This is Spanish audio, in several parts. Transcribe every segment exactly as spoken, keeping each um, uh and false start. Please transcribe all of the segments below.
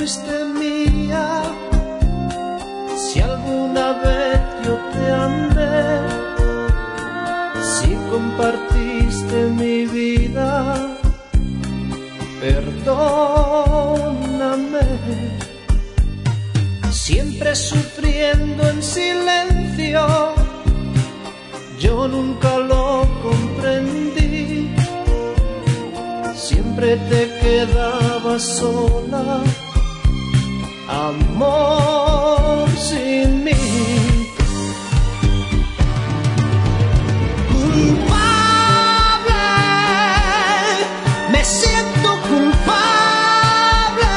fuiste mía, si alguna vez yo te amé, si compartiste mi vida, perdóname. Siempre sufriendo en silencio, yo nunca lo comprendí. Siempre te quedabas sola, amor sin mí. Culpable, me siento culpable.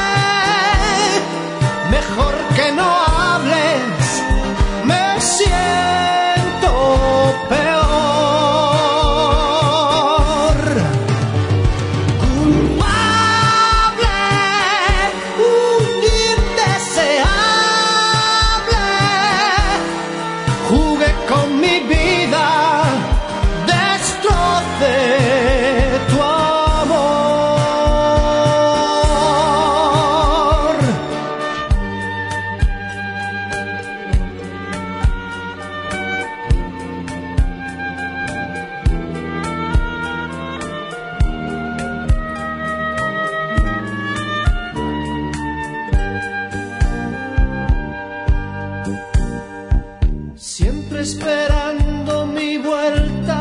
Mejor que no hables, me siento peor. Con mi vida destrocé tu amor. Siempre esperando mi vuelta,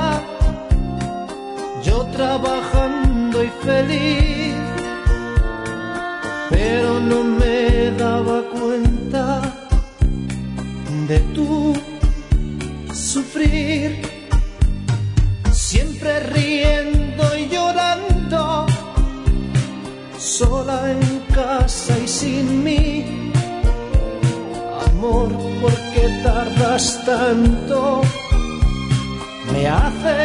yo trabajando y feliz, pero no me daba cuenta de tu sufrir. Siempre riendo y llorando, sola en casa y sin mí. Amor, ¿por qué tardas tanto? Me hace